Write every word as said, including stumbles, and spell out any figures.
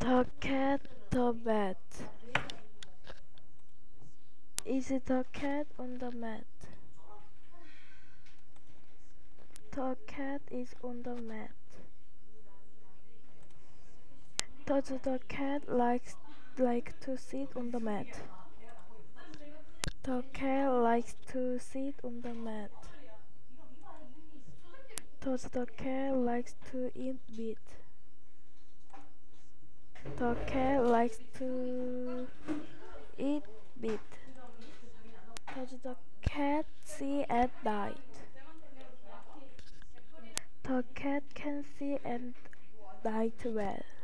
The cat, the bed. Is it the cat on the mat? The cat is on the mat. Does the cat likes like to sit on the mat? The cat likes to sit on the mat. Does the cat likes to eat meat? The cat likes to eat meat. Does the cat see at night? The cat can see at night well.